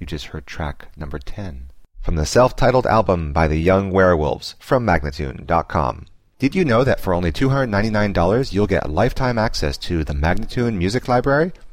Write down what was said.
You just heard track number 10 from the self-titled album by the Young Werewolves from Magnatune.com. Did you know that for only $299 you'll get lifetime access to the Magnatune Music Library?